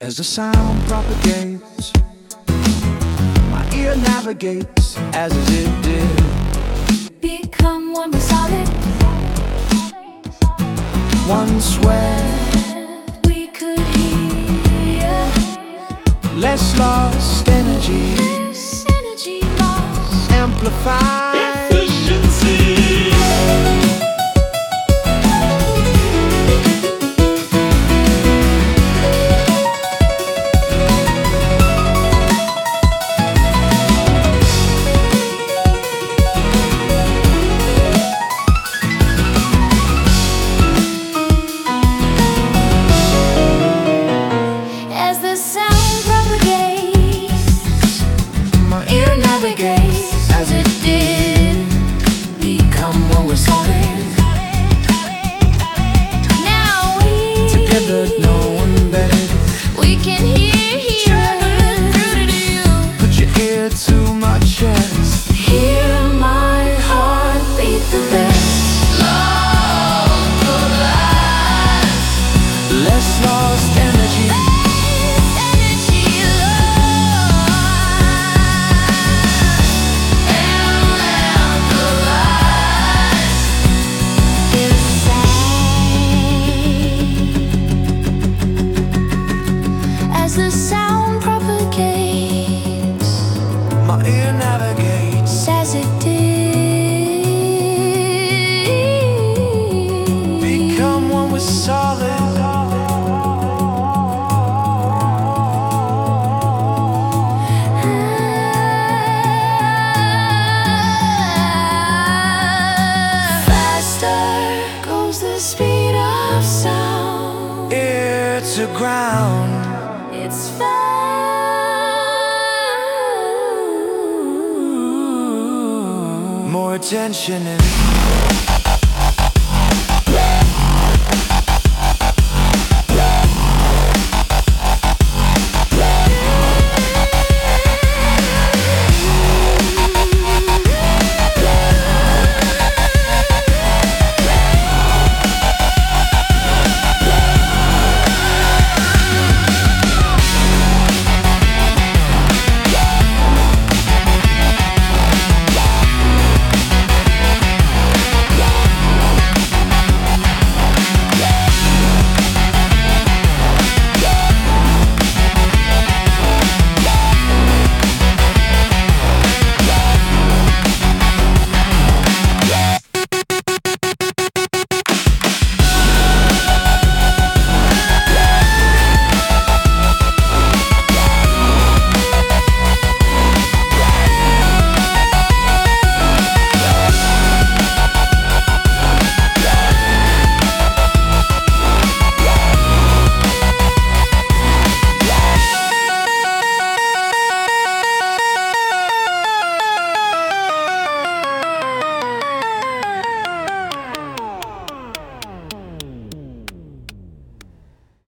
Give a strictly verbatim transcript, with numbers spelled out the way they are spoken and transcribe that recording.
As the sound propagates, my ear navigates as it did. Become one with solid. Once where we could hear less lost energy, this energy lost. amplified efficiency. As the sound propagates, my ear navigates as it did. become one with solid. Now we Together, no one better. we can hear, hear it through to you. Put your ear to my chest. Hear my heart beat the best. Less lost energy, Energy lost and amplified. As the sound propagates, my ear navigates. as it did. Become one with solid. Faster goes the speed of sound. Ear to ground. It's found. More attention and